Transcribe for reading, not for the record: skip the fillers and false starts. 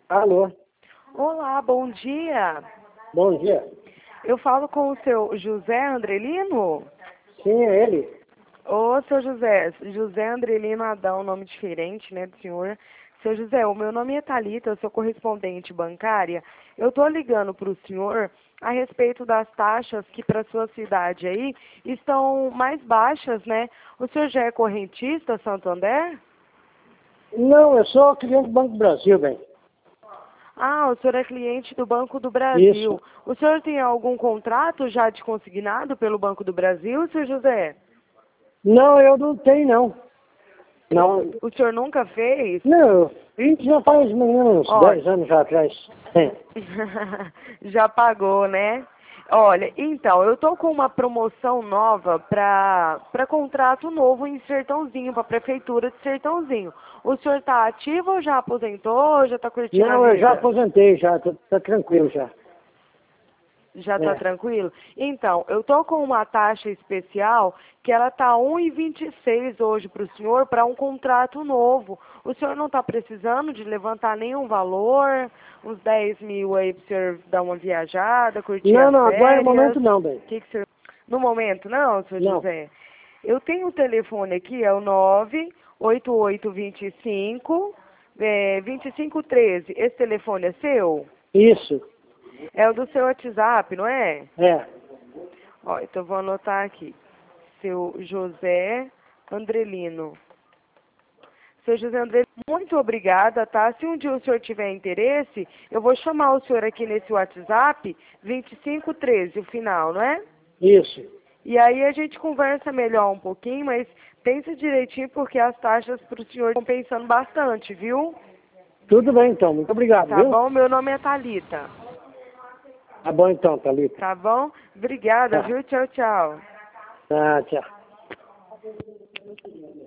Alô, Olá, bom dia. bom dia. Eu falo com o seu José Andrelino? Sim, é ele. Ô, seu José, José Andrelino Adão, nome diferente, né, do senhor. Seu José, o meu nome é Thalita, eu sou correspondente bancária. Eu tô ligando para o senhor a respeito das taxas que para sua cidade aí estão mais baixas, né? O senhor já é correntista, Santander? Não, eu sou cliente do Banco do Brasil, bem. Ah, o senhor é cliente do Banco do Isso. Brasil. O senhor tem algum contrato já de consignado pelo Banco do Brasil, seu José? Não, eu não tenho, não. Não, O senhor nunca fez? não, isso já faz uns Ó, 10 anos já atrás. É. já pagou, né? Olha, então, eu tô com uma promoção nova para contrato novo em Sertãozinho, para prefeitura de Sertãozinho. O senhor tá ativo ou já aposentou, já tá curtindo a Não, eu já vida? aposentei, já, tá tranquilo já. Já tá É. tranquilo? Então, eu tô com uma taxa especial que ela tá 1,26 hoje para o senhor para um contrato novo. O senhor não está precisando de levantar nenhum valor, uns 10 mil aí para o senhor dar uma viajada, curtir Não, as não, agora é férias? momento não, bem. Que o senhor... No momento, não, senhor Não, José? Eu tenho o telefone aqui, é o 98825 2513. Esse telefone é seu? isso, É o do seu WhatsApp, não é? é. Ó, então vou anotar aqui. Seu José Andrelino. Seu José Andrelino, muito obrigada, tá? Se um dia o senhor tiver interesse, eu vou chamar o senhor aqui nesse WhatsApp, 2513, o final, não é? Isso. E aí a gente conversa melhor um pouquinho, mas pensa direitinho porque as taxas para o senhor estão pensando bastante, viu? Tudo bem então, muito obrigado, Tá viu? bom? Meu nome é Thalita. Tá bom então, Thalita. Tá bom? Obrigada, Tá. viu? Tchau, tchau. Tá, tchau.